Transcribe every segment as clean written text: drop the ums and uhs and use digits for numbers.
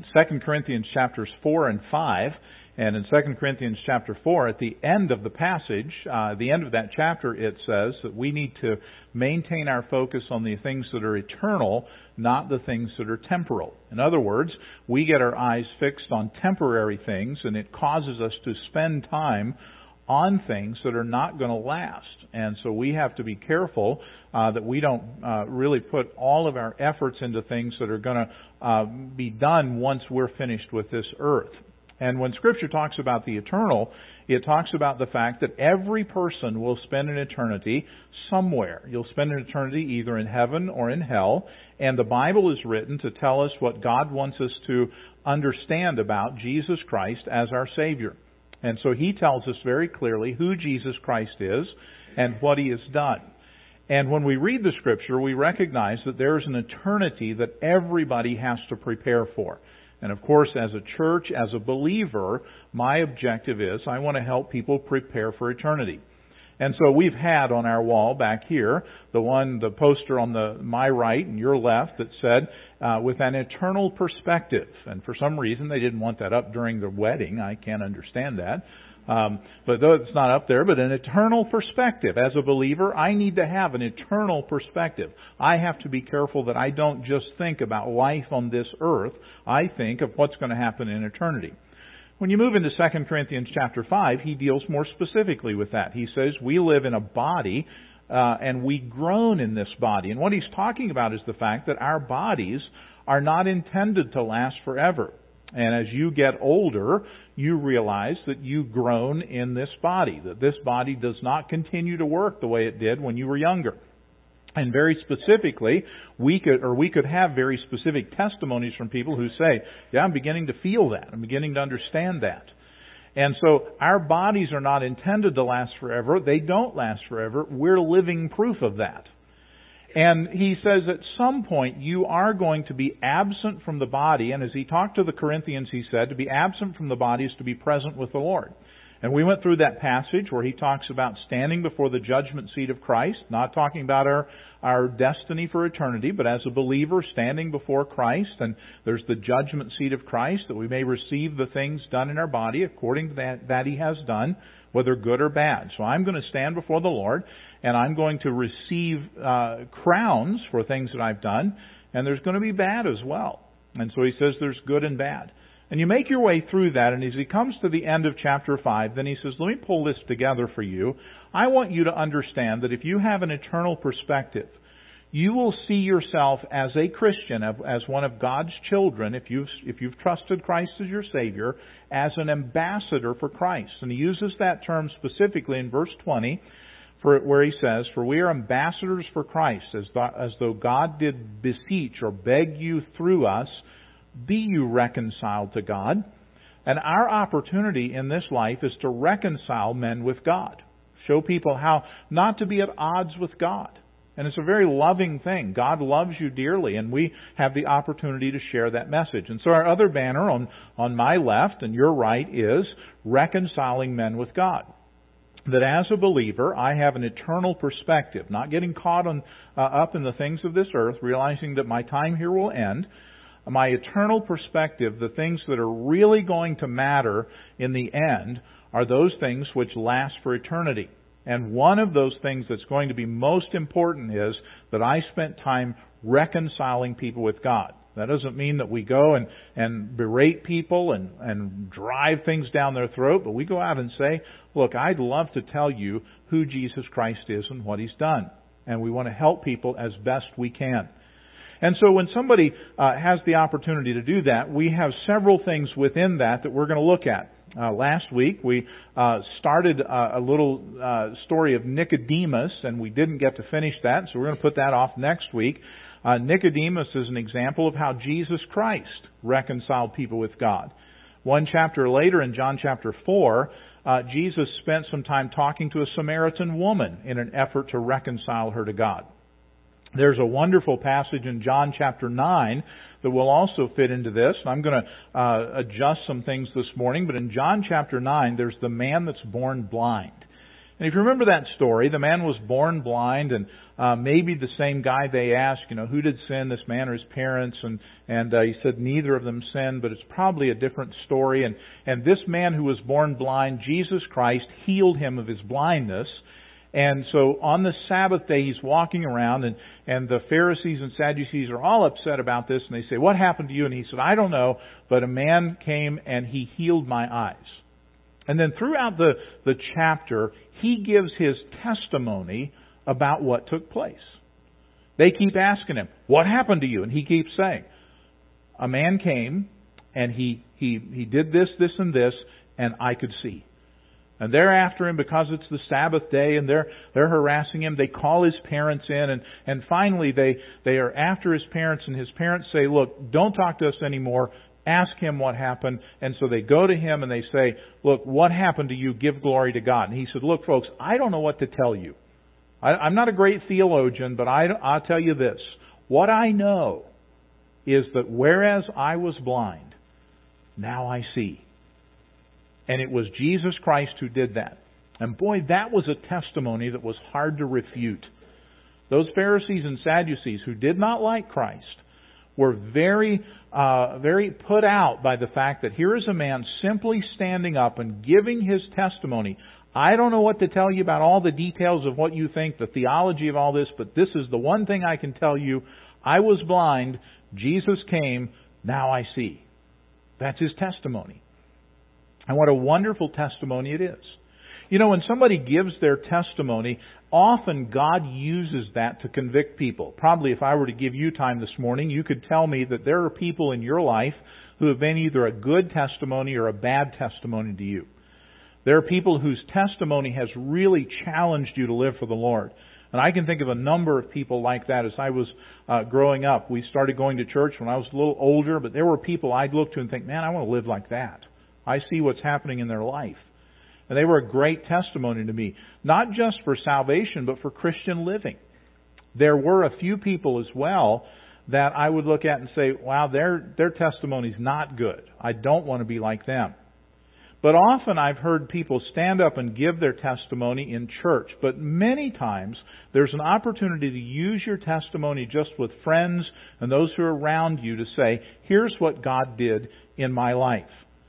2 Corinthians chapters 4 and 5. And in 2 Corinthians chapter 4, at the end of the passage, the end of that chapter, it says that we need to maintain our focus on the things that are eternal, not the things that are temporal. In other words, we get our eyes fixed on temporary things, and it causes us to spend time on things that are not going to last. And so we have to be careful that we don't really put all of our efforts into things that are going to be done once we're finished with this earth. And when Scripture talks about the eternal, it talks about the fact that every person will spend an eternity somewhere. You'll spend an eternity either in heaven or in hell. And the Bible is written to tell us what God wants us to understand about Jesus Christ as our Savior. And so He tells us very clearly who Jesus Christ is and what He has done. And when we read the Scripture, we recognize that there is an eternity that everybody has to prepare for. And of course, as a church, as a believer, my objective is I want to help people prepare for eternity. And so we've had on our wall back here, the poster on my right and your left that said, with an eternal perspective. And for some reason, they didn't want that up during the wedding. I can't understand that. But though it's not up there, but an eternal perspective. As a believer, I need to have an eternal perspective. I have to be careful that I don't just think about life on this earth. I think of what's going to happen in eternity. When you move into 2 Corinthians chapter 5, he deals more specifically with that. He says we live in a body and we groan in this body. And what he's talking about is the fact that our bodies are not intended to last forever. And as you get older, you realize that you groan in this body, that this body does not continue to work the way it did when you were younger. And very specifically, we could have very specific testimonies from people who say, yeah, I'm beginning to feel that. I'm beginning to understand that. And so our bodies are not intended to last forever. They don't last forever. We're living proof of that. And he says at some point you are going to be absent from the body. And as he talked to the Corinthians, he said to be absent from the body is to be present with the Lord. And we went through that passage where he talks about standing before the judgment seat of Christ, not talking about our destiny for eternity, but as a believer standing before Christ. And there's the judgment seat of Christ that we may receive the things done in our body according to that He has done, whether good or bad. So I'm going to stand before the Lord and I'm going to receive crowns for things that I've done. And there's going to be bad as well. And so he says there's good and bad. And you make your way through that, and as he comes to the end of chapter 5, then he says, let me pull this together for you. I want you to understand that if you have an eternal perspective, you will see yourself as a Christian, as one of God's children, if you've trusted Christ as your Savior, as an ambassador for Christ. And he uses that term specifically in verse 20, where he says, for we are ambassadors for Christ, as though God did beseech or beg you through us, be you reconciled to God. And our opportunity in this life is to reconcile men with God. Show people how not to be at odds with God. And it's a very loving thing. God loves you dearly, and we have the opportunity to share that message. And so our other banner on my left and your right is reconciling men with God. That as a believer, I have an eternal perspective, not getting caught up in the things of this earth, realizing that my time here will end. My eternal perspective, the things that are really going to matter in the end, are those things which last for eternity. And one of those things that's going to be most important is that I spent time reconciling people with God. That doesn't mean that we go and berate people and drive things down their throat, but we go out and say, look, I'd love to tell you who Jesus Christ is and what He's done. And we want to help people as best we can. And so when somebody has the opportunity to do that, we have several things within that we're going to look at. Last week we started a little story of Nicodemus, and we didn't get to finish that, so we're going to put that off next week. Nicodemus is an example of how Jesus Christ reconciled people with God. One chapter later, in John chapter 4, Jesus spent some time talking to a Samaritan woman in an effort to reconcile her to God. There's a wonderful passage in John chapter 9 that will also fit into this. I'm going to adjust some things this morning, but in John chapter 9, there's the man that's born blind. And if you remember that story, the man was born blind, and maybe the same guy they asked, who did sin, this man or his parents? And he said neither of them sinned, but it's probably a different story. And this man who was born blind, Jesus Christ healed him of his blindness. And so on the Sabbath day, he's walking around, and the Pharisees and Sadducees are all upset about this, and they say, "What happened to you?" And he said, "I don't know, but a man came and he healed my eyes." And then throughout the chapter, he gives his testimony about what took place. They keep asking him, "What happened to you?" And he keeps saying, "A man came and he did this, this, and this, and I could see." And they're after him because it's the Sabbath day, and they're harassing him. They call his parents in, and finally they are after his parents, and his parents say, "Look, don't talk to us anymore. Ask him what happened." And so they go to him and they say, "Look, what happened to you? Give glory to God." And he said, "Look, folks, I don't know what to tell you. I'm not a great theologian, but I'll tell you this. What I know is that whereas I was blind, now I see." And it was Jesus Christ who did that. And boy, that was a testimony that was hard to refute. Those Pharisees and Sadducees who did not like Christ were very put out by the fact that here is a man simply standing up and giving his testimony. "I don't know what to tell you about all the details of what you think, the theology of all this, but this is the one thing I can tell you. I was blind, Jesus came, now I see." That's his testimony. And what a wonderful testimony it is. When somebody gives their testimony, often God uses that to convict people. Probably if I were to give you time this morning, you could tell me that there are people in your life who have been either a good testimony or a bad testimony to you. There are people whose testimony has really challenged you to live for the Lord. And I can think of a number of people like that as I was growing up. We started going to church when I was a little older, but there were people I'd look to and think, "Man, I want to live like that. I see what's happening in their life." And they were a great testimony to me, not just for salvation, but for Christian living. There were a few people as well that I would look at and say, "Wow, their testimony's not good. I don't want to be like them." But often I've heard people stand up and give their testimony in church. But many times there's an opportunity to use your testimony just with friends and those who are around you to say, "Here's what God did in my life."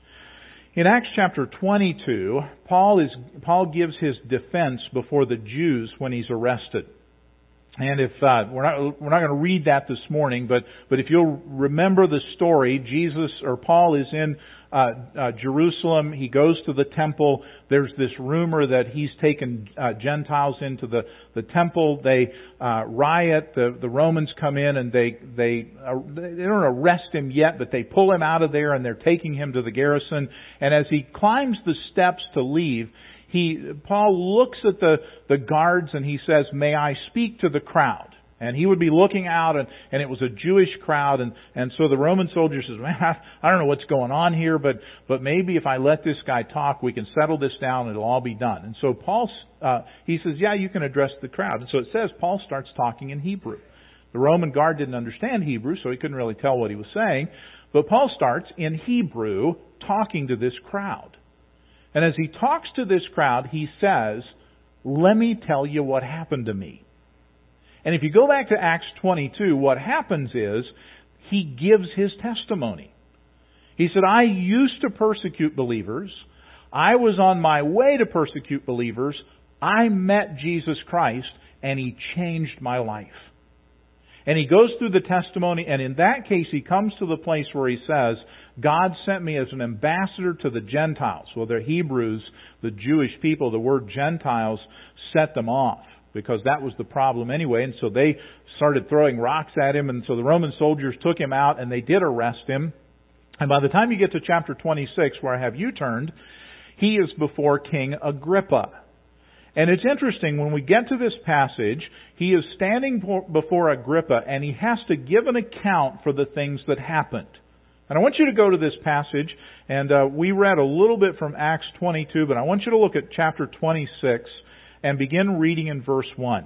In Acts chapter 22, Paul gives his defense before the Jews when he's arrested. And if we're not going to read that this morning, but if you'll remember the story, Paul is in Jerusalem. He goes to the temple. There's this rumor that he's taken Gentiles into the temple. They riot. The Romans come in and they don't arrest him yet, but they pull him out of there and they're taking him to the garrison. And as he climbs the steps to leave, Paul looks at the guards and he says, "May I speak to the crowd?" And he would be looking out, and it was a Jewish crowd, and so the Roman soldier says, "Man, I don't know what's going on here, but maybe if I let this guy talk, we can settle this down and it'll all be done." And so he says, "Yeah, you can address the crowd." And so it says Paul starts talking in Hebrew. The Roman guard didn't understand Hebrew, so he couldn't really tell what he was saying. But Paul starts in Hebrew talking to this crowd. And as he talks to this crowd, he says, "Let me tell you what happened to me." And if you go back to Acts 22, what happens is he gives his testimony. He said, "I used to persecute believers. I was on my way to persecute believers. I met Jesus Christ, and He changed my life." And he goes through the testimony, and in that case he comes to the place where he says, "God sent me as an ambassador to the Gentiles." Well, they're Hebrews, the Jewish people. The word Gentiles set them off, because that was the problem anyway. And so they started throwing rocks at him. And so the Roman soldiers took him out and they did arrest him. And by the time you get to chapter 26, where I have you turned, he is before King Agrippa. And it's interesting, when we get to this passage, he is standing before Agrippa and he has to give an account for the things that happened. And I want you to go to this passage, and we read a little bit from Acts 22, but I want you to look at chapter 26 and begin reading in verse 1.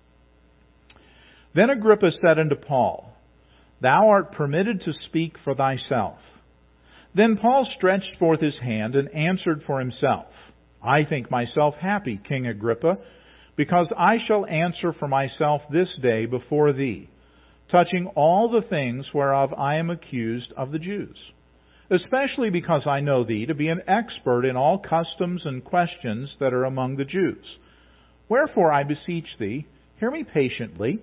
"Then Agrippa said unto Paul, Thou art permitted to speak for thyself. Then Paul stretched forth his hand and answered for himself, I think myself happy, King Agrippa, because I shall answer for myself this day before thee, touching all the things whereof I am accused of the Jews, especially because I know thee to be an expert in all customs and questions that are among the Jews. Wherefore I beseech thee, hear me patiently.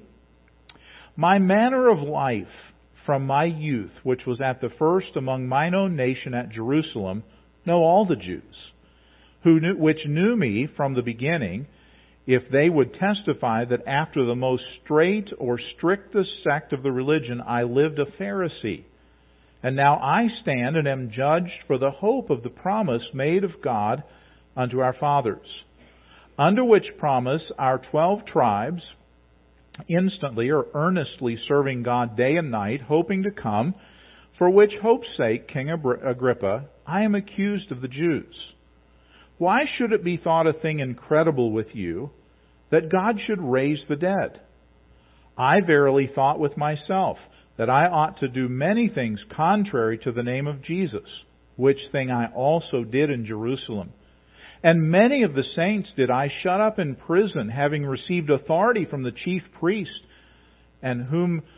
My manner of life from my youth, which was at the first among mine own nation at Jerusalem, know all the Jews, which knew me from the beginning, if they would testify that after the most strait or strictest sect of the religion I lived a Pharisee. And now I stand and am judged for the hope of the promise made of God unto our fathers, under which promise our 12 tribes instantly or earnestly serving God day and night, hoping to come, for which hope's sake, King Agrippa, I am accused of the Jews. Why should it be thought a thing incredible with you that God should raise the dead? I verily thought with myself that I ought to do many things contrary to the name of Jesus, which thing I also did in Jerusalem. And many of the saints did I shut up in prison, having received authority from the chief priest, and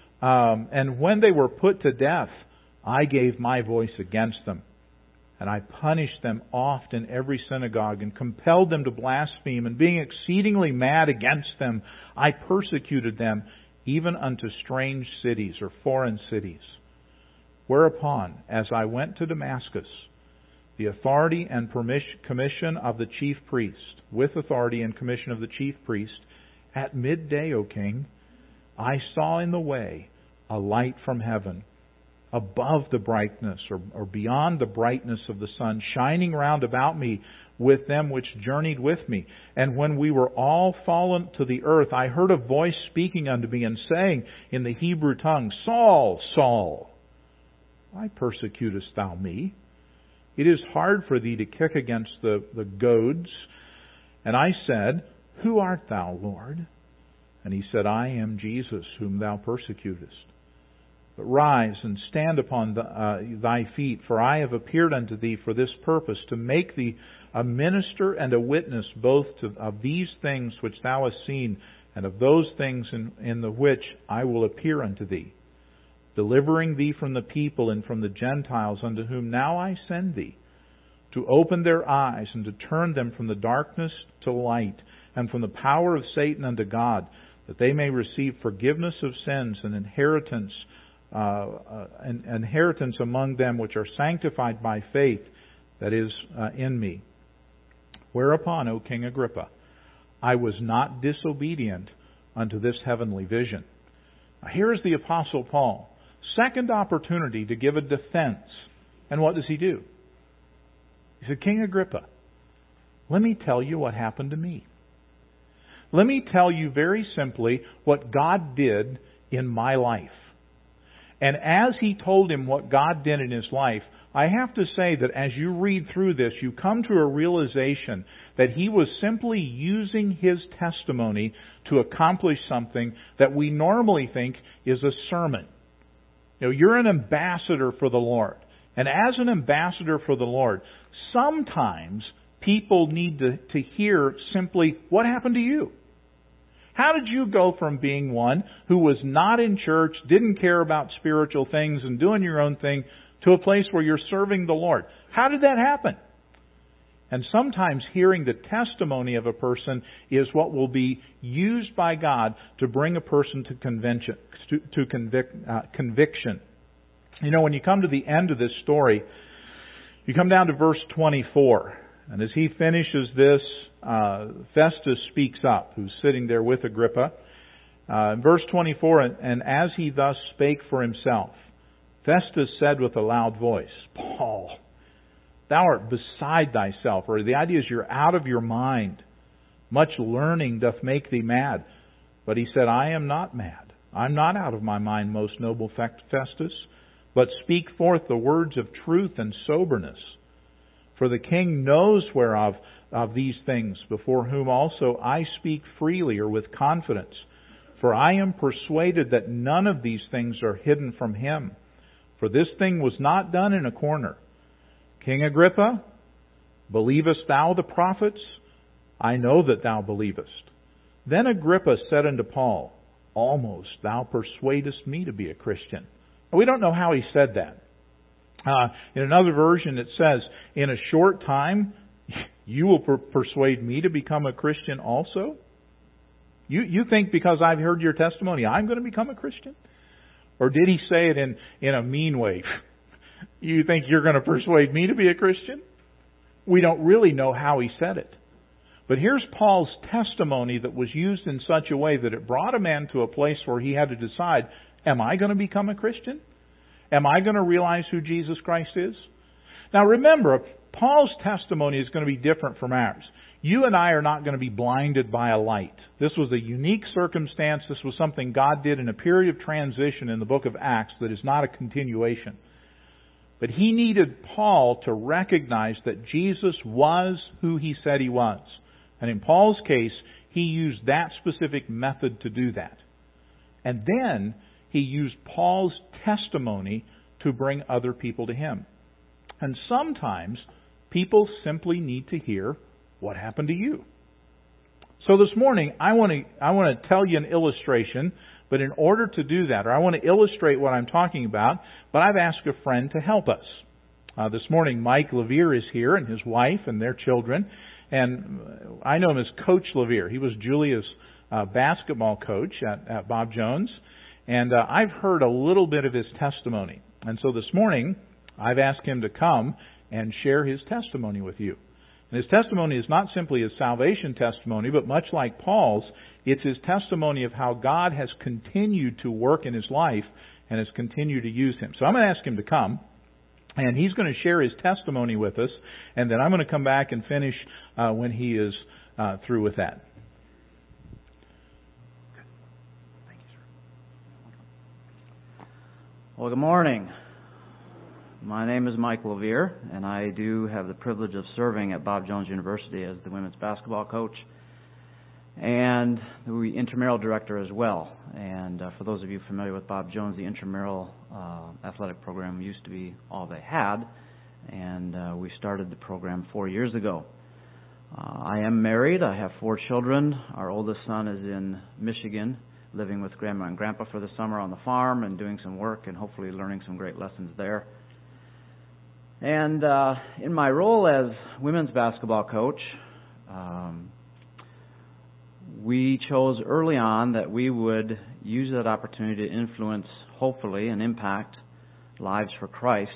when they were put to death, I gave my voice against them. And I punished them oft in every synagogue, and compelled them to blaspheme, and being exceedingly mad against them, I persecuted them, even unto strange cities or foreign cities. Whereupon, as I went to Damascus, the authority and commission of the chief priest, with authority and commission of the chief priest, at midday, O king, I saw in the way a light from heaven, above the brightness, or beyond the brightness of the sun, shining round about me with them which journeyed with me. And when we were all fallen to the earth, I heard a voice speaking unto me, and saying in the Hebrew tongue, Saul, Saul, why persecutest thou me? It is hard for thee to kick against the goads. And I said, Who art thou, Lord? And he said, I am Jesus, whom thou persecutest. But rise and stand upon thy feet, for I have appeared unto thee for this purpose, to make thee a minister and a witness both of these things which thou hast seen, and of those things in the which I will appear unto thee, delivering thee from the people and from the Gentiles, unto whom now I send thee, to open their eyes and to turn them from the darkness to light, and from the power of Satan unto God, that they may receive forgiveness of sins and inheritance among them which are sanctified by faith that is in me. Whereupon, O King Agrippa, I was not disobedient unto this heavenly vision. Now, here is the Apostle Paul. Second opportunity to give a defense. And what does he do? He said, King Agrippa, let me tell you what happened to me. Let me tell you very simply what God did in my life. And as he told him what God did in his life, I have to say that as you read through this, you come to a realization that he was simply using his testimony to accomplish something that we normally think is a sermon. You know, you're an ambassador for the Lord. And as an ambassador for the Lord, sometimes people need to hear simply, what happened to you? How did you go from being one who was not in church, didn't care about spiritual things and doing your own thing, to a place where you're serving the Lord? How did that happen? And sometimes hearing the testimony of a person is what will be used by God to bring a person to conviction. You know, when you come to the end of this story, you come down to verse 24. And as he finishes this, Festus speaks up, who's sitting there with Agrippa. In verse 24, and as he thus spake for himself, Festus said with a loud voice, Paul, thou art beside thyself, or the idea is you're out of your mind. Much learning doth make thee mad. But he said, I am not mad. I'm not out of my mind, most noble Festus, but speak forth the words of truth and soberness. For the king knows whereof of these things, before whom also I speak freely or with confidence. For I am persuaded that none of these things are hidden from him. For this thing was not done in a corner. King Agrippa, Believest thou the prophets? I know that thou believest. Then Agrippa said unto Paul, Almost thou persuadest me to be a Christian. We don't know how he said that. In another version it says, In a short time you will persuade me to become a Christian also? You think because I've heard your testimony I'm going to become a Christian? Or did he say it in a mean way? You think you're going to persuade me to be a Christian? We don't really know how he said it. But here's Paul's testimony that was used in such a way that it brought a man to a place where he had to decide, am I going to become a Christian? Am I going to realize who Jesus Christ is? Now remember, Paul's testimony is going to be different from ours. You and I are not going to be blinded by a light. This was a unique circumstance. This was something God did in a period of transition in the book of Acts that is not a continuation. But he needed Paul to recognize that Jesus was who he said he was. And in Paul's case, he used that specific method to do that. And then he used Paul's testimony to bring other people to him. And sometimes people simply need to hear what happened to you. So this morning, I want to tell you an illustration, but in order to do that, or I want to illustrate what I'm talking about, but I've asked a friend to help us. This morning, Mike Levere is here, and his wife and their children. And I know him as Coach Levere. He was Julia's basketball coach at Bob Jones. And I've heard a little bit of his testimony. And so this morning, I've asked him to come and share his testimony with you. And his testimony is not simply his salvation testimony, but much like Paul's, it's his testimony of how God has continued to work in his life and has continued to use him. So I'm going to ask him to come. And he's going to share his testimony with us, and then I'm going to come back and finish when he is through with that. Thank you, sir. Well, good morning. My name is Mike Levere, and I do have the privilege of serving at Bob Jones University as the women's basketball coach and the intramural director as well. And for those of you familiar with Bob Jones, the intramural athletic program used to be all they had, and we started the program 4 years ago. I am married. I have 4 children. Our oldest son is in Michigan, living with Grandma and Grandpa for the summer on the farm and doing some work and hopefully learning some great lessons there. And in my role as women's basketball coach, we chose early on that we would use that opportunity to influence, hopefully, and impact lives for Christ.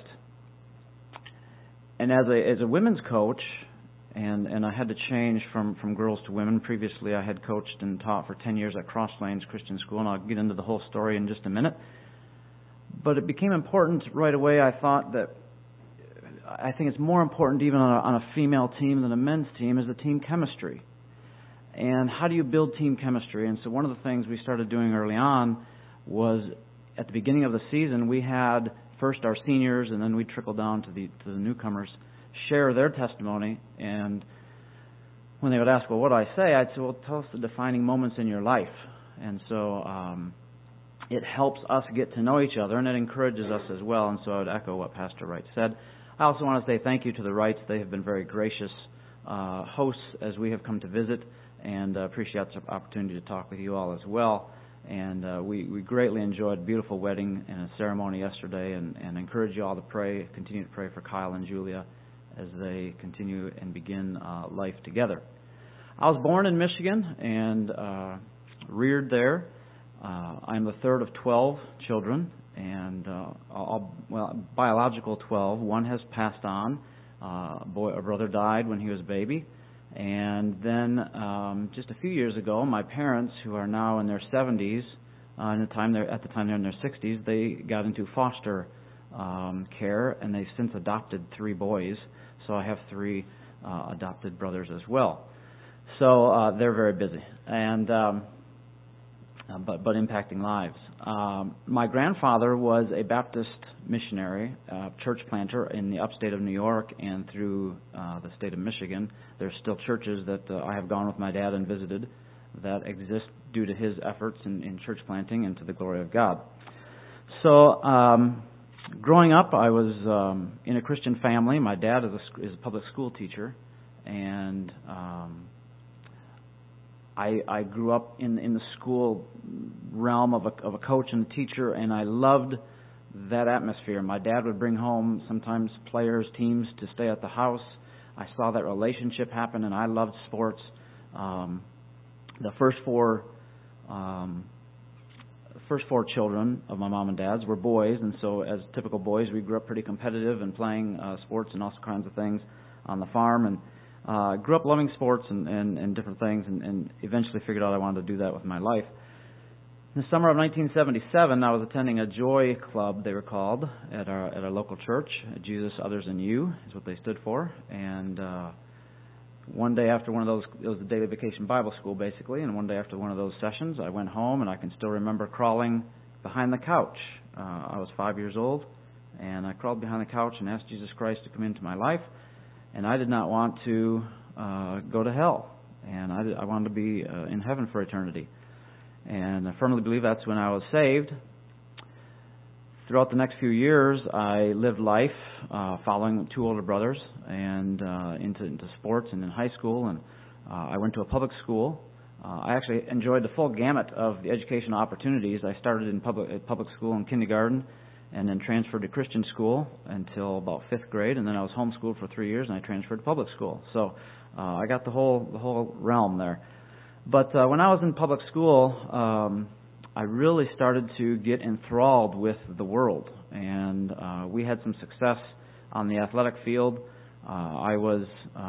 And as a women's coach, and I had to change from girls to women. Previously, I had coached and taught for 10 years at Cross Lanes Christian School, and I'll get into the whole story in just a minute. But it became important right away. I think it's more important even on a female team than a men's team is the team chemistry. And how do you build team chemistry? And so one of the things we started doing early on was at the beginning of the season, we had first our seniors, and then we trickled down to the newcomers, share their testimony. And when they would ask, well, what do I say? I'd say, well, tell us the defining moments in your life. And so it helps us get to know each other, and it encourages us as well. And so I would echo what Pastor Wright said. I also want to say thank you to the Wrights. They have been very gracious hosts as we have come to visit, and appreciate the opportunity to talk with you all as well. And we greatly enjoyed a beautiful wedding and a ceremony yesterday, and encourage you all to continue to pray for Kyle and Julia as they continue and begin life together. I was born in Michigan and reared there. I'm the third of 12 children, and biological 12. One has passed on. A brother died when he was a baby. And then just a few years ago, my parents, who are now in their 70s, at the time they're in their 60s, they got into foster care, and they've since adopted 3 boys. So I have 3 adopted brothers as well. So they're very busy, and but impacting lives. My grandfather was a Baptist missionary, church planter in the upstate of New York and through the state of Michigan. There's still churches that I have gone with my dad and visited that exist due to his efforts in church planting and to the glory of God. So growing up, I was in a Christian family. My dad is a public school teacher, and I grew up in the school realm of a coach and a teacher, and I loved that atmosphere. My dad would bring home sometimes players, teams to stay at the house. I saw that relationship happen, and I loved sports. The first four children of my mom and dad's were boys, and so as typical boys, we grew up pretty competitive and playing sports and all kinds of things on the farm, and grew up loving sports and different things, and eventually figured out I wanted to do that with my life. In the summer of 1977, I was attending a Joy Club, they were called, at our local church. Jesus, Others, and You is what they stood for. And one day after one of those, it was a daily vacation Bible school basically, and one day after one of those sessions, I went home, and I can still remember crawling behind the couch. I was 5 years old, and I crawled behind the couch and asked Jesus Christ to come into my life. And I did not want to go to hell, and I wanted to be in heaven for eternity. And I firmly believe that's when I was saved. Throughout the next few years, I lived life following two older brothers and into sports and in high school. And I went to a public school. I actually enjoyed the full gamut of the educational opportunities. I started in public school in kindergarten, and then transferred to Christian school until about 5th grade, and then I was homeschooled for 3 years, and I transferred to public school. So I got the whole realm there. But when I was in public school, I really started to get enthralled with the world, and we had some success on the athletic field. I was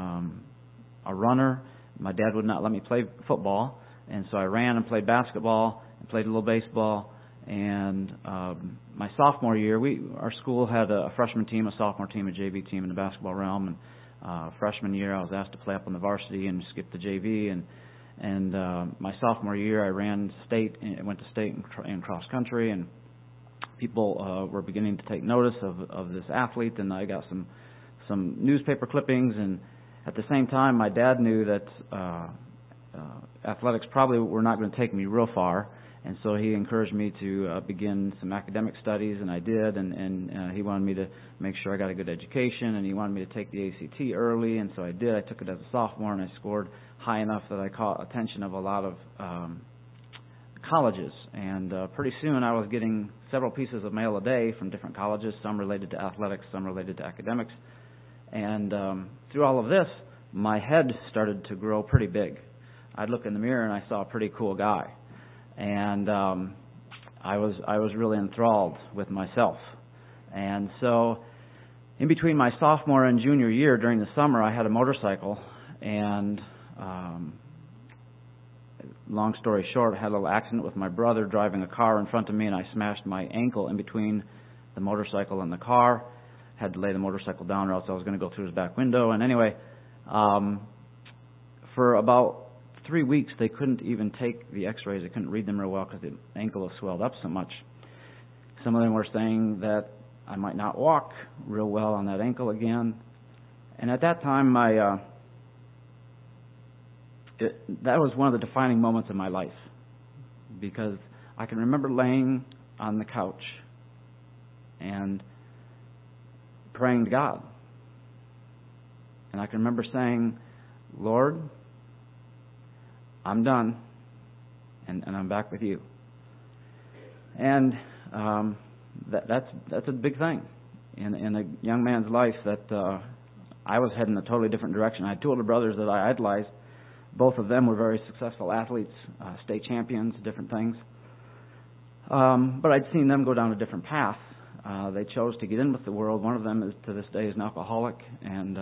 a runner. My dad would not let me play football, and so I ran and played basketball and played a little baseball. And my sophomore year, our school had a freshman team, a sophomore team, a JV team in the basketball realm. And freshman year, I was asked to play up on the varsity and skip the JV. And my sophomore year, I ran state, went to state in cross country, and people were beginning to take notice of this athlete. And I got some newspaper clippings. And at the same time, my dad knew that athletics probably were not going to take me real far. And so he encouraged me to begin some academic studies, and I did. And he wanted me to make sure I got a good education, and he wanted me to take the ACT early, and so I did. I took it as a sophomore, and I scored high enough that I caught attention of a lot of colleges. And pretty soon I was getting several pieces of mail a day from different colleges, some related to athletics, some related to academics. And through all of this, my head started to grow pretty big. I'd look in the mirror, and I saw a pretty cool guy. And I was really enthralled with myself. And so in between my sophomore and junior year during the summer, I had a motorcycle, and long story short, I had a little accident with my brother driving a car in front of me, and I smashed my ankle in between the motorcycle and the car. Had to lay the motorcycle down, or else I was going to go through his back window. And anyway, for about 3 weeks, they couldn't even take the x-rays. They couldn't read them real well because the ankle was swelled up so much. Some of them were saying that I might not walk real well on that ankle again. And at that time, that was one of the defining moments of my life, because I can remember laying on the couch and praying to God. And I can remember saying, Lord, I'm done, and I'm back with you. And that's a big thing in a young man's life, that I was heading a totally different direction. I had two older brothers that I idolized. Both of them were very successful athletes, state champions, different things. But I'd seen them go down a different path. They chose to get in with the world. One of them, to this day, is an alcoholic, and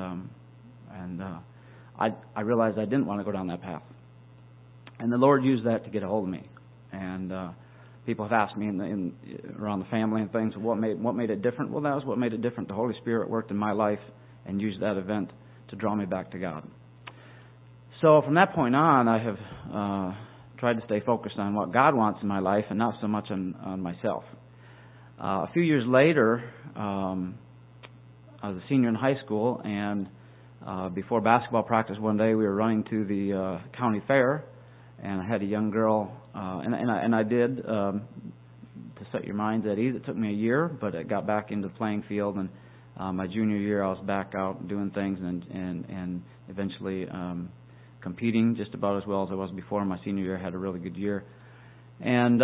I realized I didn't want to go down that path. And the Lord used that to get a hold of me. And people have asked me around the family and things, what made it different? Well, that was what made it different. The Holy Spirit worked in my life and used that event to draw me back to God. So from that point on, I have tried to stay focused on what God wants in my life and not so much on myself. A few years later, I was a senior in high school, and before basketball practice one day, we were running to the county fair, and I had a young girl, and I did set your minds at ease. It took me a year, but I got back into the playing field, and my junior year I was back out doing things and eventually competing just about as well as I was before. My senior year I had a really good year. And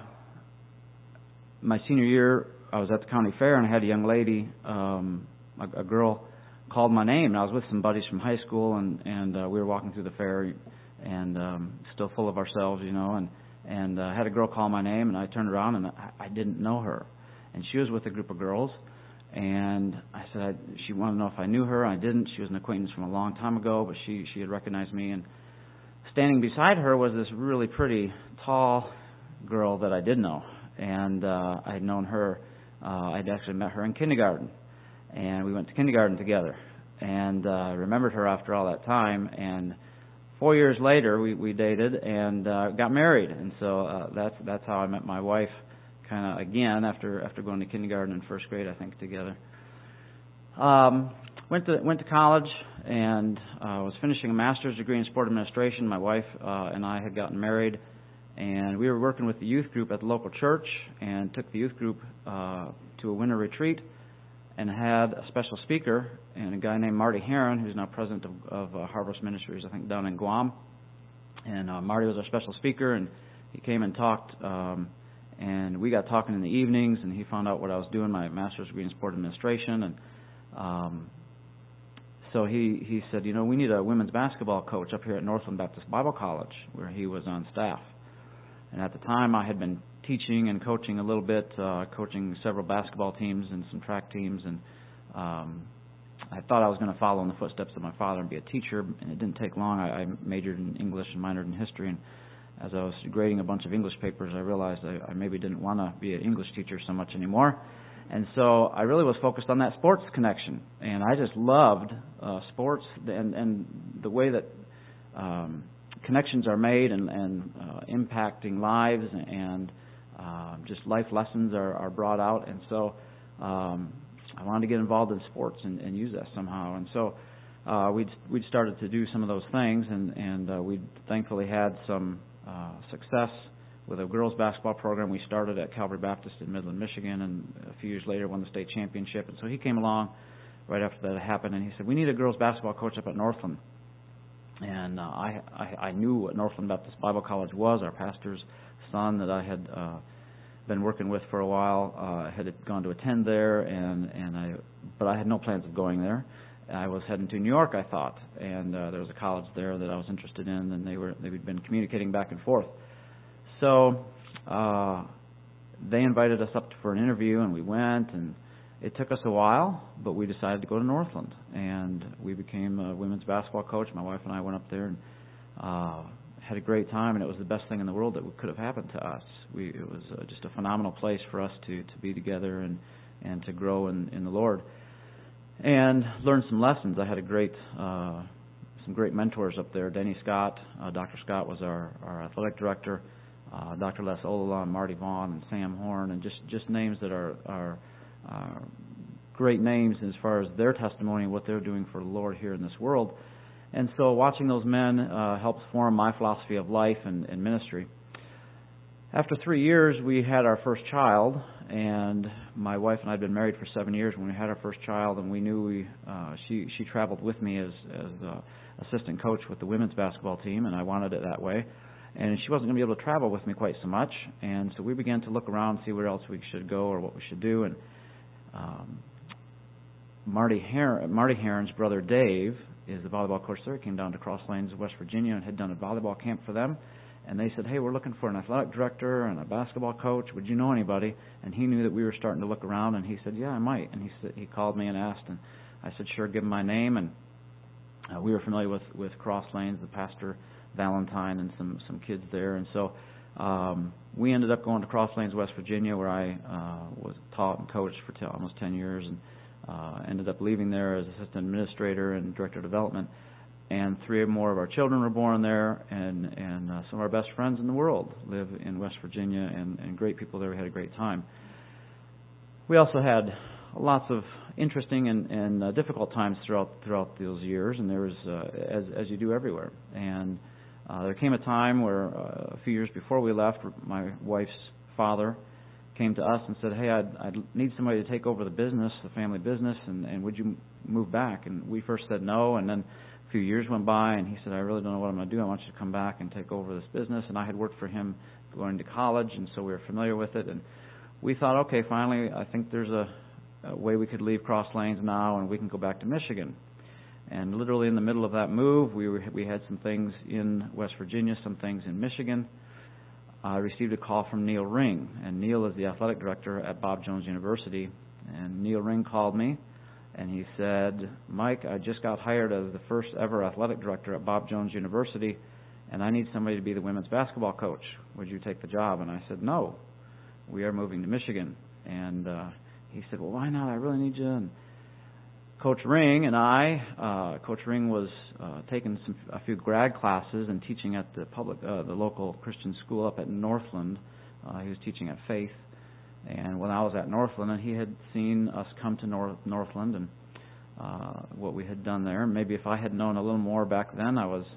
my senior year I was at the county fair, and I had a young lady, a girl, called my name, and I was with some buddies from high school, and we were walking through the fair, and still full of ourselves, and had a girl call my name, and I turned around, and I didn't know her, and she was with a group of girls, and I said she wanted to know if I knew her. I didn't. She was an acquaintance from a long time ago, but she had recognized me, and standing beside her was this really pretty, tall girl that I did know, and I had known her. I'd actually met her in kindergarten. And we went to kindergarten together, and I remembered her after all that time. And 4 years later, we dated and got married. And so that's how I met my wife, kind of again after going to kindergarten and first grade, I think, together. Went to college and was finishing a master's degree in sport administration. My wife and I had gotten married, and we were working with the youth group at the local church, and took the youth group to a winter retreat. And had a special speaker, and a guy named Marty Heron, who's now president of Harvest Ministries, I think, down in Guam. And Marty was our special speaker, and he came and talked, and we got talking in the evenings, and he found out what I was doing, my master's degree in sport administration. And so he said, we need a women's basketball coach up here at Northland Baptist Bible College, where he was on staff. And at the time, I had been teaching and coaching a little bit, coaching several basketball teams and some track teams, and I thought I was going to follow in the footsteps of my father and be a teacher, and it didn't take long. I majored in English and minored in history, and as I was grading a bunch of English papers, I realized I maybe didn't want to be an English teacher so much anymore, and so I really was focused on that sports connection, and I just loved sports and the way that connections are made and impacting lives and just life lessons are brought out, and so I wanted to get involved in sports and use that somehow. And so we'd started to do some of those things, and we thankfully had some success with a girls basketball program we started at Calvary Baptist in Midland, Michigan, and a few years later won the state championship. And so he came along right after that happened, and he said, "We need a girls basketball coach up at Northland." And I knew what Northland Baptist Bible College was. Our pastor's son that I had been working with for a while had gone to attend there, but I had no plans of going there. I was heading to New York, I thought, and there was a college there that I was interested in, and they'd been communicating back and forth. So they invited us up for an interview, and we went, and it took us a while, but we decided to go to Northland, and we became a women's basketball coach. My wife and I went up there and had a great time, and it was the best thing in the world that could have happened to us. It was just a phenomenal place for us to be together and to grow in the Lord and learn some lessons. I had some great mentors up there. Denny Scott, Dr. Scott was our athletic director, Dr. Les Olala, Marty Vaughn, and Sam Horn, and just names that are great names as far as their testimony and what they're doing for the Lord here in this world. And so watching those men helped form my philosophy of life and ministry. After 3 years, we had our first child, and my wife and I had been married for 7 years when we had our first child, and we knew she traveled with me as assistant coach with the women's basketball team, and I wanted it that way. And she wasn't going to be able to travel with me quite so much, and so we began to look around and see where else we should go or what we should do. And Marty Heron's brother Dave is the volleyball coach there. He came down to Cross Lanes, West Virginia, and had done a volleyball camp for them. And they said, "Hey, we're looking for an athletic director and a basketball coach. Would you know anybody?" And he knew that we were starting to look around, and he said, "Yeah, I might." And he called me and asked, and I said, "Sure, give him my name." And we were familiar with Cross Lanes, the pastor Valentine, and some kids there. And so we ended up going to Cross Lanes, West Virginia, where I was taught and coached for almost 10 years, and ended up leaving there as assistant administrator and director of development. And 3 more of our children were born there, and some of our best friends in the world live in West Virginia, and great people there. We had a great time. We also had lots of interesting and difficult times throughout those years, and there was, as you do everywhere. And there came a time where a few years before we left, my wife's father came to us and said, hey, I'd need somebody to take over the business, the family business, and would you move back? And we first said no, and then a few years went by, and he said, I really don't know what I'm going to do. I want you to come back and take over this business. And I had worked for him going to college, and so we were familiar with it. And we thought, okay, finally, I think there's a way we could leave Cross Lanes now, and we can go back to Michigan. And literally in the middle of that move, we had some things in West Virginia, some things in Michigan. I received a call from Neil Ring, and Neil is the athletic director at Bob Jones University. And Neil Ring called me, and he said, Mike, I just got hired as the first ever athletic director at Bob Jones University, and I need somebody to be the women's basketball coach. Would you take the job? And I said, no, we are moving to Michigan. And he said, well, why not? I really need you. And Coach Ring and Coach Ring was taking a few grad classes and teaching at the local Christian school up at Northland. He was teaching at Faith. And when I was at Northland, and he had seen us come to Northland and what we had done there. Maybe if I had known a little more back then, I was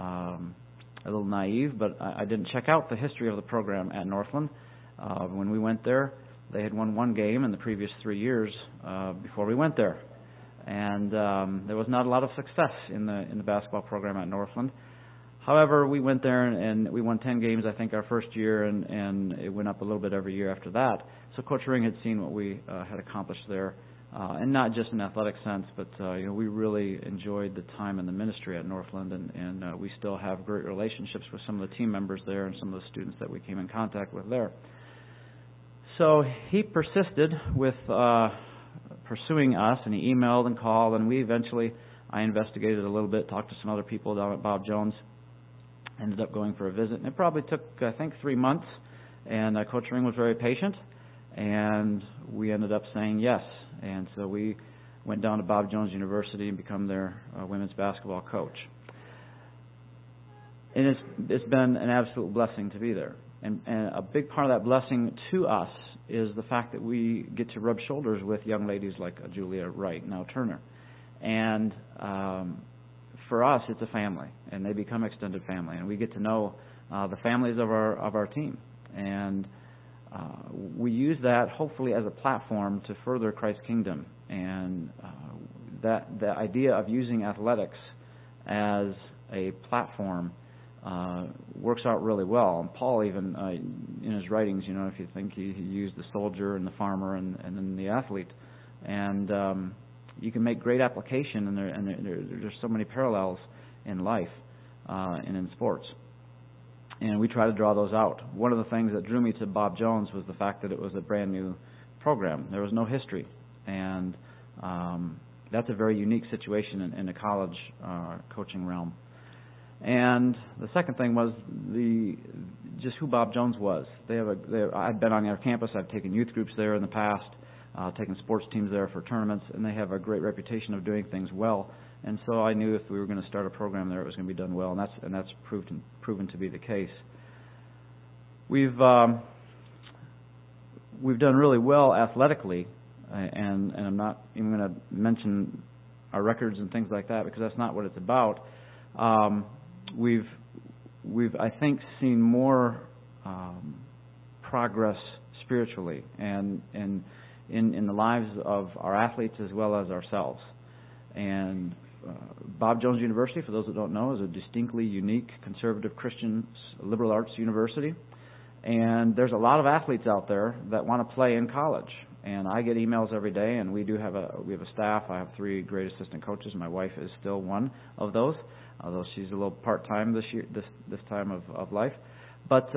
a little naive, but I didn't check out the history of the program at Northland. When we went there, they had won one game in the previous 3 years before we went there. And there was not a lot of success in the basketball program at Northland. However, we went there and we won 10 games, I think, our first year, and it went up a little bit every year after that. So Coach Ring had seen what we had accomplished there, and not just in athletic sense, but we really enjoyed the time in the ministry at Northland, and we still have great relationships with some of the team members there and some of the students that we came in contact with there. So he persisted with pursuing us, and he emailed and called, and I investigated a little bit, talked to some other people down at Bob Jones, ended up going for a visit, and it probably took, I think, 3 months, and Coach Ring was very patient, and we ended up saying yes, and so we went down to Bob Jones University and become their women's basketball coach. And it's been an absolute blessing to be there, and a big part of that blessing to us is the fact that we get to rub shoulders with young ladies like Julia Wright, now Turner. And for us, it's a family, and they become extended family. And we get to know the families of our team. And we use that, hopefully, as a platform to further Christ's kingdom. And the idea of using athletics as a platform works out really well. And Paul even, in his writings, if you think he used the soldier and the farmer and then the athlete. And you can make great application, and there's so many parallels in life and in sports. And we try to draw those out. One of the things that drew me to Bob Jones was the fact that it was a brand new program. There was no history. And that's a very unique situation in the college coaching realm. And the second thing was just who Bob Jones was. I've been on their campus. I've taken youth groups there in the past, taken sports teams there for tournaments, and they have a great reputation of doing things well. And so I knew if we were going to start a program there, it was going to be done well, and that's proven to be the case. We've done really well athletically, and I'm not even going to mention our records and things like that because that's not what it's about. We've I think seen more progress spiritually and in the lives of our athletes as well as ourselves. And Bob Jones University, for those that don't know, is a distinctly unique conservative Christian liberal arts university. And there's a lot of athletes out there that want to play in college. And I get emails every day, and we have a staff. I have 3 great assistant coaches. My wife is still one of those, although she's a little part-time this time of life. But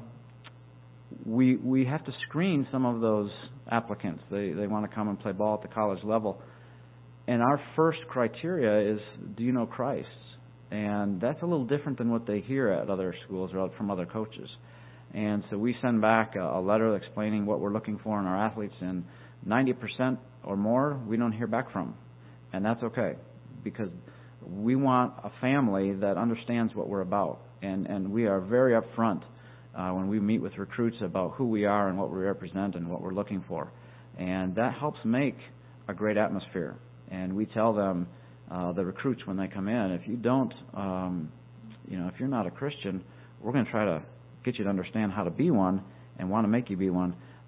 we have to screen some of those applicants. They want to come and play ball at the college level. And our first criteria is, do you know Christ? And that's a little different than what they hear at other schools or from other coaches. And so we send back a letter explaining what we're looking for in our athletes, and 90% or more we don't hear back from. And that's okay, because we want a family that understands what we're about. And we are very upfront when we meet with recruits about who we are and what we represent and what we're looking for. And that helps make a great atmosphere. And we tell them, the recruits when they come in, if you don't, if you're not a Christian, we're going to try to get you to understand how to be one and want to make you be one.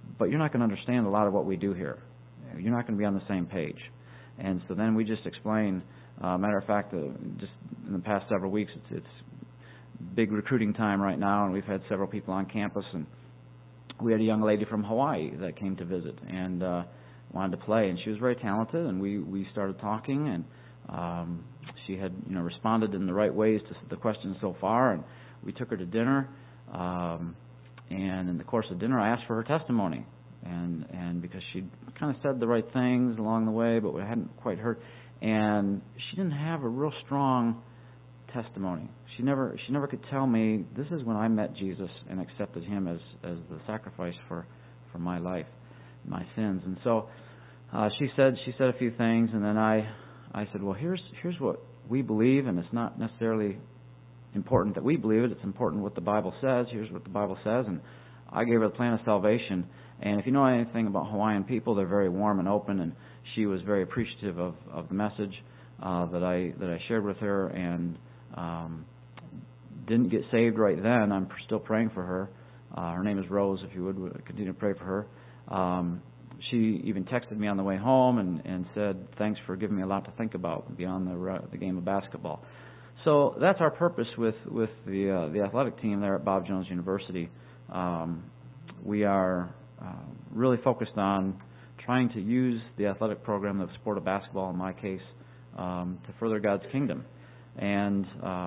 but you're not going to understand a lot of what we do here. You're not going to be on the same page. And so then we just explain. Matter of fact, just in the past several weeks, it's big recruiting time right now, and we've had several people on campus. And we had a young lady from Hawaii that came to visit and wanted to play, and she was very talented. And we started talking, and she had responded in the right ways to the questions so far. And we took her to dinner, and in the course of dinner, I asked for her testimony. And because she'd kind of said the right things along the way, but we hadn't quite heard. And she didn't have a real strong testimony. She never could tell me, this is when I met Jesus and accepted Him as the sacrifice for my life, my sins. And so she said a few things, and then I said, well, here's what we believe, and it's not necessarily important that we believe it. It's important what the Bible says. Here's what the Bible says. And I gave her the plan of salvation. And if you know anything about Hawaiian people, they're very warm and open, and she was very appreciative of the message that I shared with her, and didn't get saved right then. I'm still praying for her. Her name is Rose, if you would continue to pray for her. She even texted me on the way home and said, thanks for giving me a lot to think about beyond the game of basketball. So that's our purpose with the athletic team there at Bob Jones University. We are really focused on trying to use the athletic program, the sport of basketball in my case, to further God's kingdom. And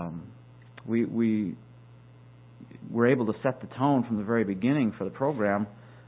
we were able to set the tone from the very beginning for the program.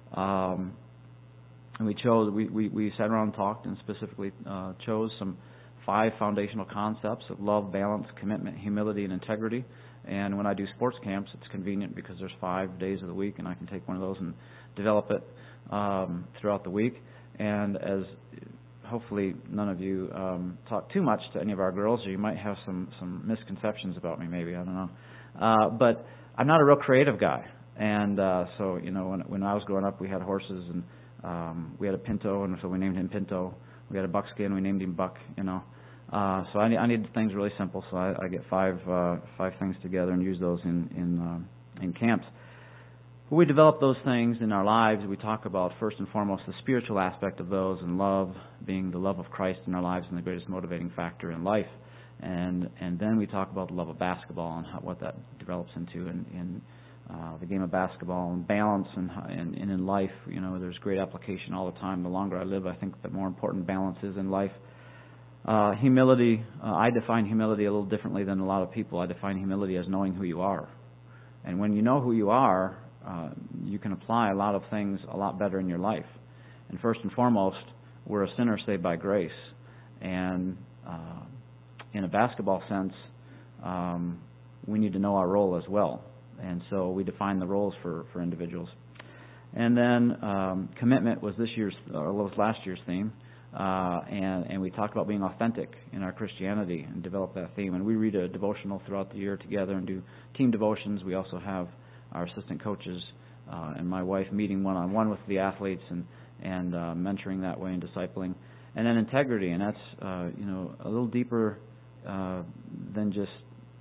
And we sat around and talked, and specifically chose some 5 foundational concepts of love, balance, commitment, humility, and integrity. And when I do sports camps, it's convenient because there's 5 days of the week, and I can take one of those and develop it throughout the week. And as hopefully none of you talk too much to any of our girls, or you might have some misconceptions about me, maybe, I don't know. But I'm not a real creative guy. And so, when I was growing up, we had horses, and we had a Pinto, and so we named him Pinto. We had a buckskin, we named him Buck, So I needed things really simple, so I get 5 things together and use those in camps. When we develop those things in our lives, we talk about first and foremost the spiritual aspect of those, and love being the love of Christ in our lives and the greatest motivating factor in life. And then we talk about the love of basketball and what that develops into in the game of basketball, and balance, and in life. There's great application all the time. The longer I live, I think the more important balance is in life. Humility, I define humility a little differently than a lot of people. I define humility as knowing who you are. And when you know who you are, you can apply a lot of things a lot better in your life. And first and foremost, we're a sinner saved by grace. And in a basketball sense, we need to know our role as well. And so we define the roles for individuals. And then commitment was last year's theme. And we talked about being authentic in our Christianity and develop that theme. And we read a devotional throughout the year together and do team devotions. We also have our assistant coaches and my wife meeting one-on-one with the athletes and mentoring that way and discipling. And then integrity, and that's a little deeper than just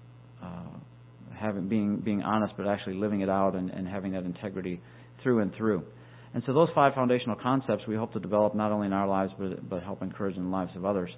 being honest, but actually living it out and having that integrity through and through. And so those 5 foundational concepts we hope to develop not only in our lives, but help encourage in the lives of others.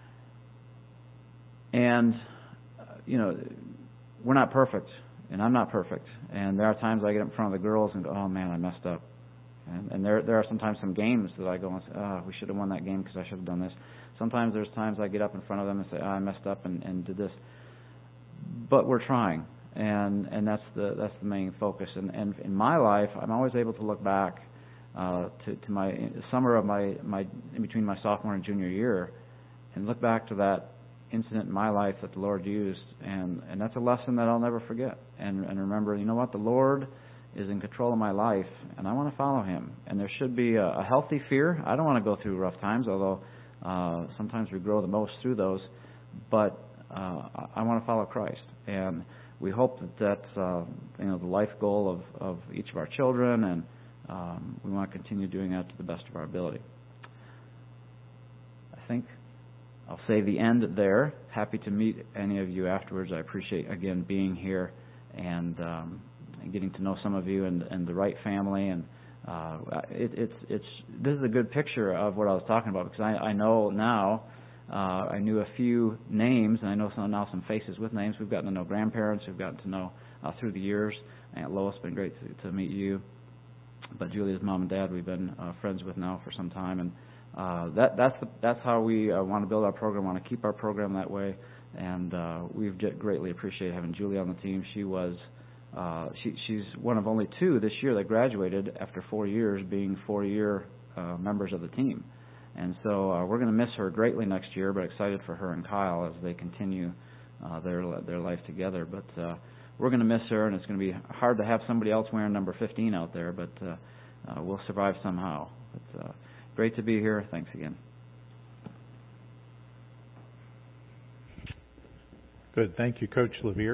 And, we're not perfect, and I'm not perfect. And there are times I get in front of the girls and go, oh, man, I messed up. And there are sometimes some games that I go and say, oh, we should have won that game because I should have done this. Sometimes there's times I get up in front of them and say, oh, I messed up and did this. But we're trying, and that's the main focus. And in my life, I'm always able to look back to my summer of my in between my sophomore and junior year, and look back to that incident in my life that the Lord used, and that's a lesson that I'll never forget. And remember, you know what, the Lord is in control of my life, and I want to follow Him. And there should be a healthy fear. I don't want to go through rough times, although sometimes we grow the most through those. But I want to follow Christ, and we hope that's the life goal of each of our children, and we want to continue doing that to the best of our ability. I think I'll say the end there. Happy to meet any of you afterwards. I appreciate, again, being here and getting to know some of you and the Wright family, and This is a good picture of what I was talking about, because I know now. I knew a few names, and I know some faces with names. We've gotten to know grandparents. We've gotten to know through the years. Aunt Lois, been great to meet you. But Julia's mom and dad, we've been friends with now for some time, and that's how we want to build our program. Want to keep our program that way, and we've greatly appreciated having Julia on the team. She's one of only two this year that graduated after 4 years, being 4-year members of the team. And so we're going to miss her greatly next year, but excited for her and Kyle as they continue their life together. But we're going to miss her, and it's going to be hard to have somebody else wearing number 15 out there, but we'll survive somehow. But great to be here. Thanks again. Good. Thank you, Coach LaVere.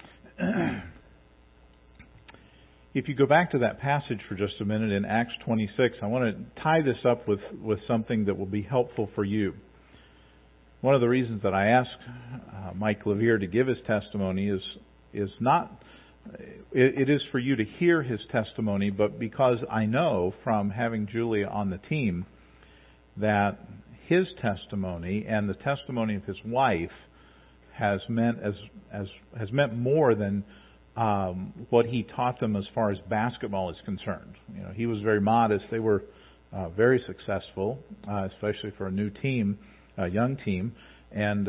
If you go back to that passage for just a minute in Acts 26, I want to tie this up with something that will be helpful for you. One of the reasons that I asked Mike LaVere to give his testimony is not, it is for you to hear his testimony, but because I know from having Julia on the team that his testimony and the testimony of his wife has meant more than what he taught them as far as basketball is concerned. He was very modest. They were very successful, especially for a new team, a young team, and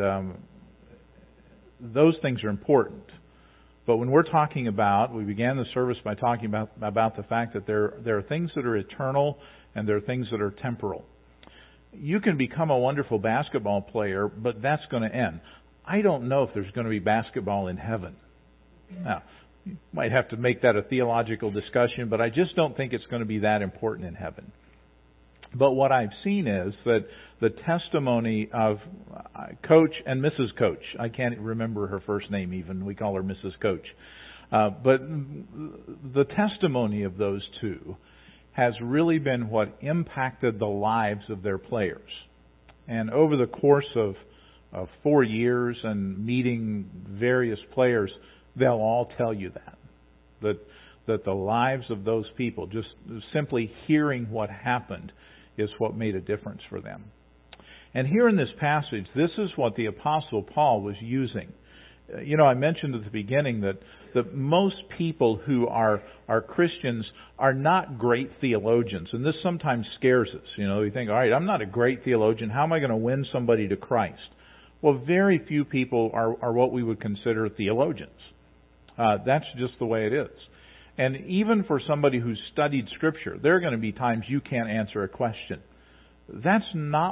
those things are important. But when we're talking about, we began the service by talking about the fact that there are things that are eternal and there are things that are temporal. You can become a wonderful basketball player, but that's going to end. I don't know if there's going to be basketball in heaven. Now, you might have to make that a theological discussion, but I just don't think it's going to be that important in heaven. But what I've seen is that the testimony of Coach and Mrs. Coach, I can't remember her first name even, we call her Mrs. Coach, but the testimony of those two has really been what impacted the lives of their players. And over the course of 4 years and meeting various players, they'll all tell you that the lives of those people, just simply hearing what happened, is what made a difference for them. And here in this passage, this is what the Apostle Paul was using. I mentioned at the beginning that most people who are Christians are not great theologians, and this sometimes scares us. You think, all right, I'm not a great theologian. How am I going to win somebody to Christ? Well, very few people are what we would consider theologians. That's just the way it is. And even for somebody who's studied Scripture, there are going to be times you can't answer a question. That's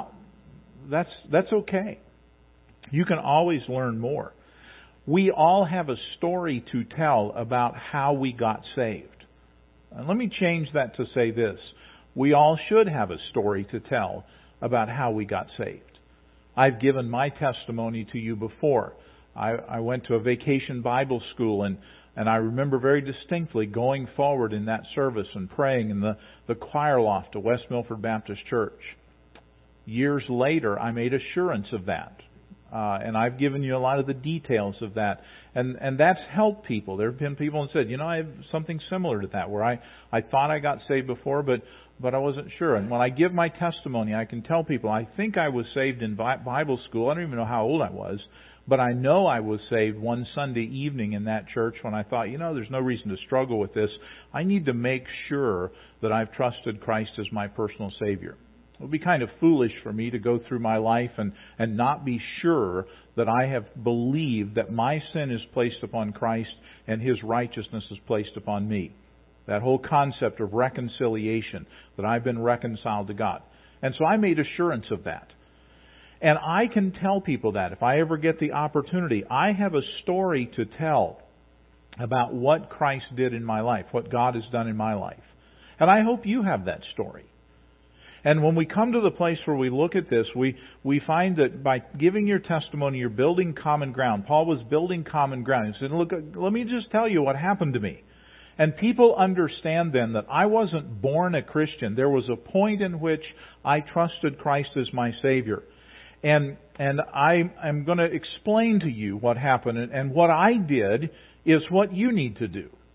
okay. You can always learn more. We all have a story to tell about how we got saved. And let me change that to say this. We all should have a story to tell about how we got saved. I've given my testimony to you before. I went to a vacation Bible school, and I remember very distinctly going forward in that service and praying in the choir loft of West Milford Baptist Church. Years later, I made assurance of that. And I've given you a lot of the details of that. And that's helped people. There have been people who said, I have something similar to that, where I thought I got saved before, but I wasn't sure. And when I give my testimony, I can tell people, I think I was saved in Bible school. I don't even know how old I was. But I know I was saved one Sunday evening in that church when I thought, there's no reason to struggle with this. I need to make sure that I've trusted Christ as my personal Savior. It would be kind of foolish for me to go through my life and not be sure that I have believed that my sin is placed upon Christ and His righteousness is placed upon me. That whole concept of reconciliation, that I've been reconciled to God. And so I made assurance of that. And I can tell people that if I ever get the opportunity. I have a story to tell about what Christ did in my life, what God has done in my life. And I hope you have that story. And when we come to the place where we look at this, we find that by giving your testimony, you're building common ground. Paul was building common ground. He said, look, let me just tell you what happened to me. And people understand then that I wasn't born a Christian. There was a point in which I trusted Christ as my Savior. And I'm going to explain to you what happened. And what I did is what you need to do.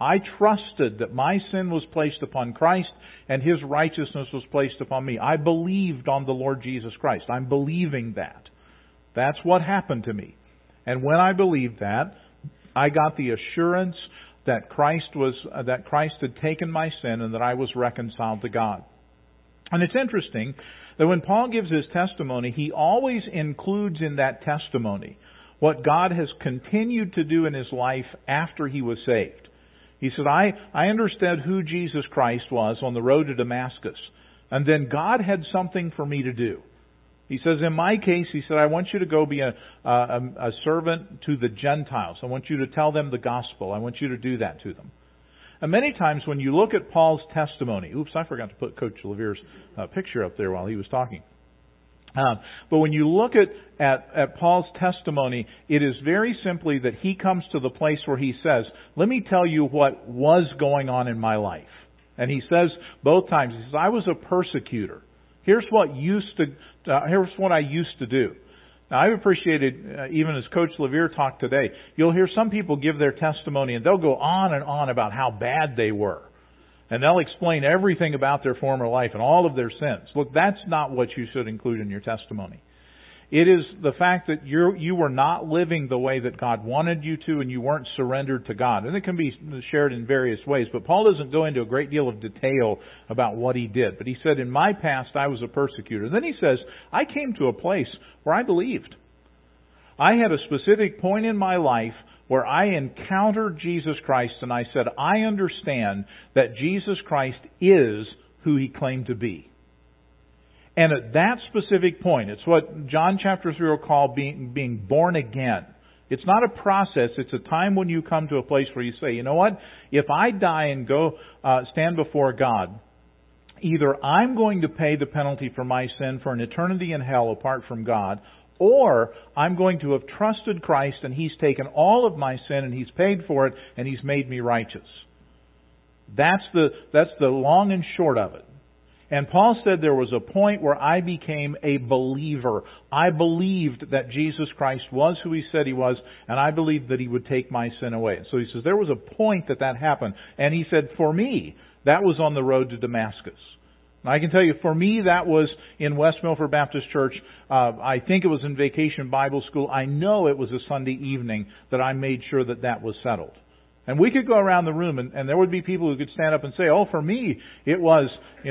I trusted that my sin was placed upon Christ and His righteousness was placed upon me. I believed on the Lord Jesus Christ. I'm believing that. That's what happened to me. And when I believed that, I got the assurance that Christ had taken my sin and that I was reconciled to God. And it's interesting that when Paul gives his testimony, he always includes in that testimony what God has continued to do in his life after he was saved. He said, I understood who Jesus Christ was on the road to Damascus, and then God had something for me to do. He says, in my case, he said, I want you to go be a servant to the Gentiles. I want you to tell them the gospel. I want you to do that to them. And many times when you look at Paul's testimony, I forgot to put Coach LeVere's picture up there while he was talking. But when you look at Paul's testimony, it is very simply that he comes to the place where he says, let me tell you what was going on in my life. And he says both times, he says, I was a persecutor. Here's what I used to do. Now, I've appreciated, even as Coach LeVere talked today, you'll hear some people give their testimony and they'll go on and on about how bad they were. And they'll explain everything about their former life and all of their sins. Look, that's not what you should include in your testimony. It is the fact that you were not living the way that God wanted you to, and you weren't surrendered to God. And it can be shared in various ways. But Paul doesn't go into a great deal of detail about what he did. But he said, in my past, I was a persecutor. Then he says, I came to a place where I believed. I had a specific point in my life where I encountered Jesus Christ, and I said, I understand that Jesus Christ is who He claimed to be. And at that specific point, it's what John chapter 3 will call being born again. It's not a process. It's a time when you come to a place where you say, you know what? If I die and go stand before God, either I'm going to pay the penalty for my sin for an eternity in hell apart from God, or I'm going to have trusted Christ and He's taken all of my sin and He's paid for it and He's made me righteous. That's the long and short of it. And Paul said there was a point where I became a believer. I believed that Jesus Christ was who He said He was, and I believed that He would take my sin away. So he says there was a point that happened. And he said, for me, that was on the road to Damascus. And I can tell you, for me, that was in West Milford Baptist Church. I think it was in Vacation Bible School. I know it was a Sunday evening that I made sure that was settled. And we could go around the room and there would be people who could stand up and say, oh, for me, it was,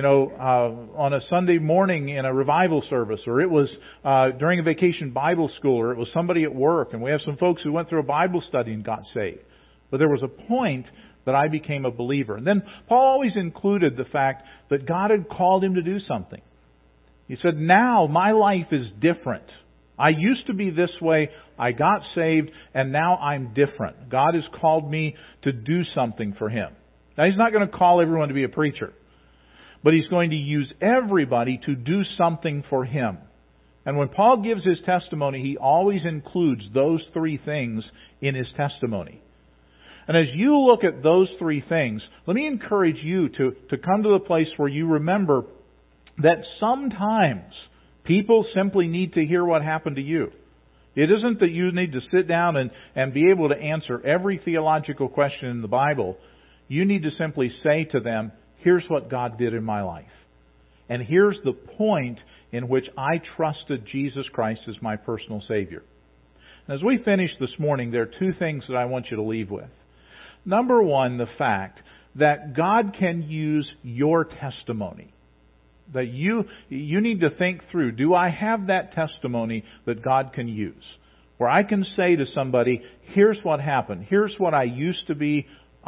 on a Sunday morning in a revival service, or it was during a Vacation Bible School, or it was somebody at work. And we have some folks who went through a Bible study and got saved. But there was a point that I became a believer. And then Paul always included the fact that God had called him to do something. He said, now my life is different. I used to be this way, I got saved, and now I'm different. God has called me to do something for Him. Now He's not going to call everyone to be a preacher, but He's going to use everybody to do something for Him. And when Paul gives his testimony, he always includes those three things in his testimony. And as you look at those three things, let me encourage you to come to the place where you remember that sometimes people simply need to hear what happened to you. It isn't that you need to sit down and be able to answer every theological question in the Bible. You need to simply say to them, here's what God did in my life. And here's the point in which I trusted Jesus Christ as my personal Savior. And as we finish this morning, there are two things that I want you to leave with. Number one, the fact that God can use your testimony. That you need to think through, do I have that testimony that God can use? Where I can say to somebody, here's what happened. Here's what I used to be.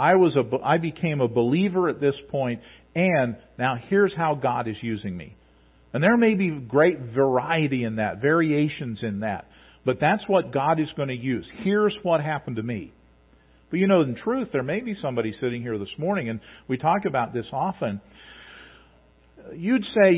I became a believer at this point, and now here's how God is using me. And there may be great variety in that, variations in that. But that's what God is going to use. Here's what happened to me. But in truth, there may be somebody sitting here this morning, and we talk about this often. You'd say,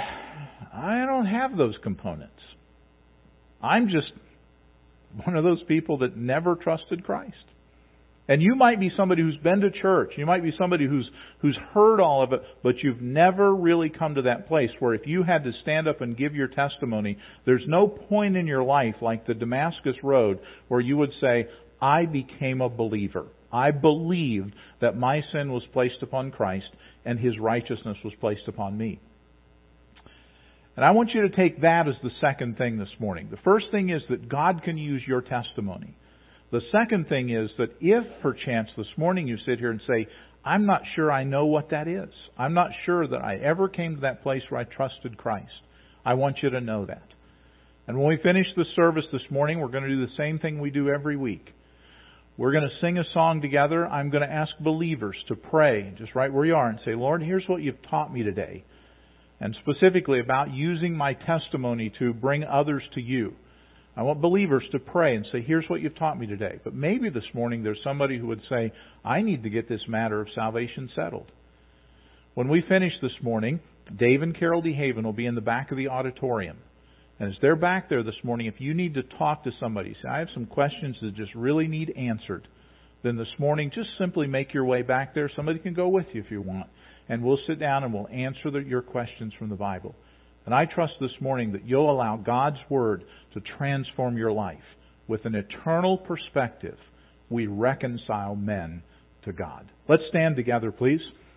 I don't have those components. I'm just one of those people that never trusted Christ. And you might be somebody who's been to church. You might be somebody who's heard all of it, but you've never really come to that place where if you had to stand up and give your testimony, there's no point in your life like the Damascus Road where you would say, I became a believer. I believed that my sin was placed upon Christ and His righteousness was placed upon me. And I want you to take that as the second thing this morning. The first thing is that God can use your testimony. The second thing is that if perchance this morning you sit here and say, I'm not sure I know what that is. I'm not sure that I ever came to that place where I trusted Christ. I want you to know that. And when we finish the service this morning, we're going to do the same thing we do every week. We're going to sing a song together. I'm going to ask believers to pray just right where you are and say, Lord, here's what you've taught me today. And specifically about using my testimony to bring others to you. I want believers to pray and say, here's what you've taught me today. But maybe this morning there's somebody who would say, I need to get this matter of salvation settled. When we finish this morning, Dave and Carol DeHaven will be in the back of the auditorium. And as they're back there this morning, if you need to talk to somebody, say, I have some questions that just really need answered, then this morning just simply make your way back there. Somebody can go with you if you want. And we'll sit down and we'll answer your questions from the Bible. And I trust this morning that you'll allow God's Word to transform your life. With an eternal perspective, we reconcile men to God. Let's stand together, please.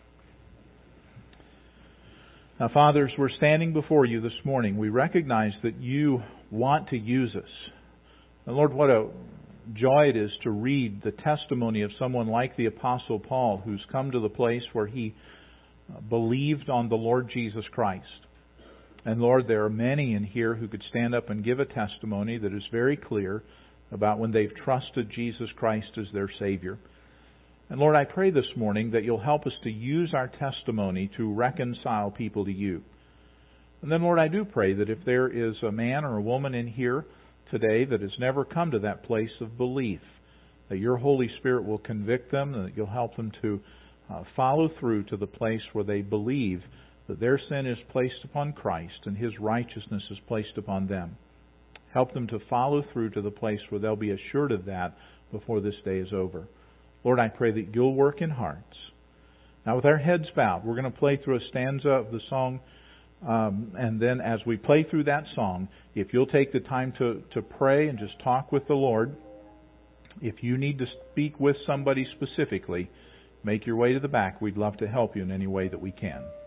Now, fathers, we're standing before you this morning. We recognize that you want to use us. And Lord, what a joy it is to read the testimony of someone like the Apostle Paul, who's come to the place where he believed on the Lord Jesus Christ. And Lord, there are many in here who could stand up and give a testimony that is very clear about when they've trusted Jesus Christ as their Savior. And Lord, I pray this morning that you'll help us to use our testimony to reconcile people to you. And then, Lord, I do pray that if there is a man or a woman in here today that has never come to that place of belief, that your Holy Spirit will convict them and that you'll help them to follow through to the place where they believe that their sin is placed upon Christ and His righteousness is placed upon them. Help them to follow through to the place where they'll be assured of that before this day is over. Lord, I pray that you'll work in hearts. Now, with our heads bowed, we're going to play through a stanza of the song. And then as we play through that song, if you'll take the time to pray and just talk with the Lord, if you need to speak with somebody specifically, make your way to the back. We'd love to help you in any way that we can.